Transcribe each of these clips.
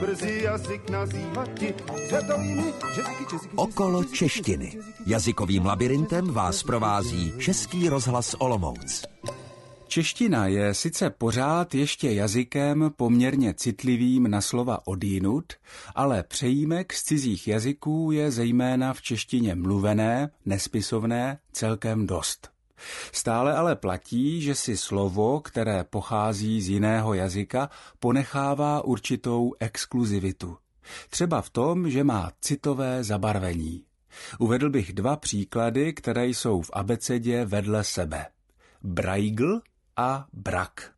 brzy jazyk nazývati světovými jazyky. Okolo češtiny. Jazykovým labirintem vás provází Český rozhlas Olomouc. Čeština je sice pořád ještě jazykem poměrně citlivým na slova odjinud, ale přejímek z cizích jazyků je zejména v češtině mluvené, nespisovné celkem dost. Stále ale platí, že si slovo, které pochází z jiného jazyka, ponechává určitou exkluzivitu. Třeba v tom, že má citové zabarvení. Uvedl bych 2 příklady, které jsou v abecedě vedle sebe. Braigl a brak.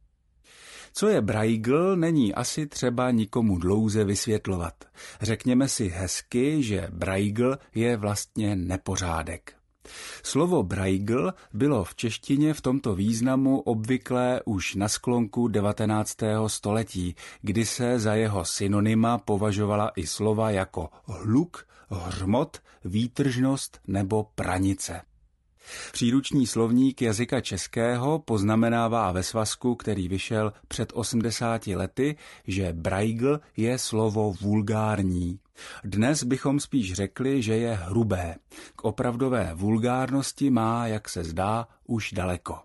Co je braigl, není asi třeba nikomu dlouze vysvětlovat. Řekněme si hezky, že braigl je vlastně nepořádek. Slovo braigl bylo v češtině v tomto významu obvyklé už na sklonku 19. století, kdy se za jeho synonyma považovala i slova jako hluk, hřmot, výtržnost nebo pranice. Příruční slovník jazyka českého poznamenává ve svazku, který vyšel před 80 lety, že braigl je slovo vulgární. Dnes bychom spíš řekli, že je hrubé. K opravdové vulgárnosti má, jak se zdá, už daleko.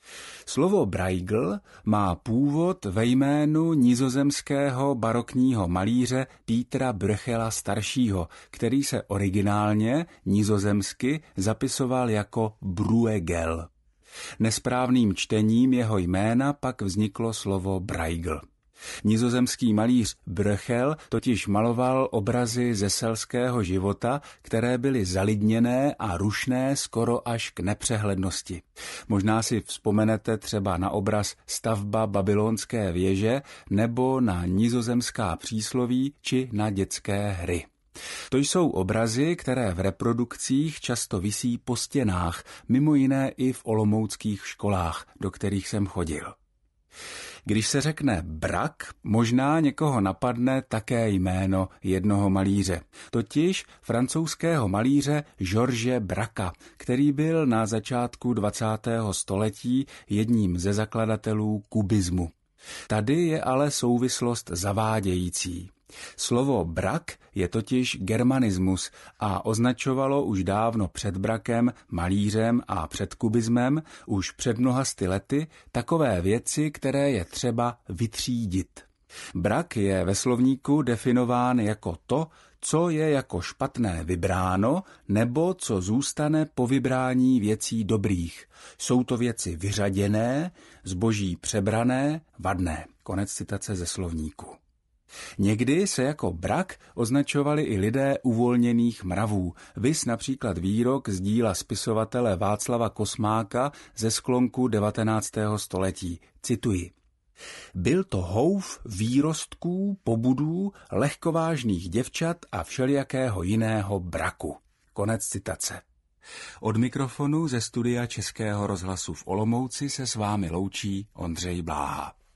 Slovo braigl má původ ve jménu nizozemského barokního malíře Pietra Bruegela staršího, který se originálně nizozemsky zapisoval jako Bruegel. Nesprávným čtením jeho jména pak vzniklo slovo braigl. Nizozemský malíř Bruegel totiž maloval obrazy ze selského života, které byly zalidněné a rušné skoro až k nepřehlednosti. Možná si vzpomenete třeba na obraz Stavba babylonské věže nebo na nizozemská přísloví či na dětské hry. To jsou obrazy, které v reprodukcích často visí po stěnách, mimo jiné i v olomouckých školách, do kterých jsem chodil. Když se řekne brak, možná někoho napadne také jméno jednoho malíře, totiž francouzského malíře George Bracka, který byl na začátku 20. století jedním ze zakladatelů kubismu. Tady je ale souvislost zavádějící. Slovo brak je totiž germanismus a označovalo už dávno před Brackem, malířem a před kubismem, už před mnoha sty lety, takové věci, které je třeba vytřídit. Brak je ve slovníku definován jako to, co je jako špatné vybráno, nebo co zůstane po vybrání věcí dobrých. Jsou to věci vyřaděné, zboží přebrané, vadné. Konec citace ze slovníku. Někdy se jako brak označovali i lidé uvolněných mravů, viz například výrok z díla spisovatele Václava Kosmáka ze sklonku 19. století. Cituji. Byl to houf výrostků, pobudů, lehkovážných děvčat a všelijakého jiného braku. Konec citace. Od mikrofonu ze studia Českého rozhlasu v Olomouci se s vámi loučí Ondřej Bláha.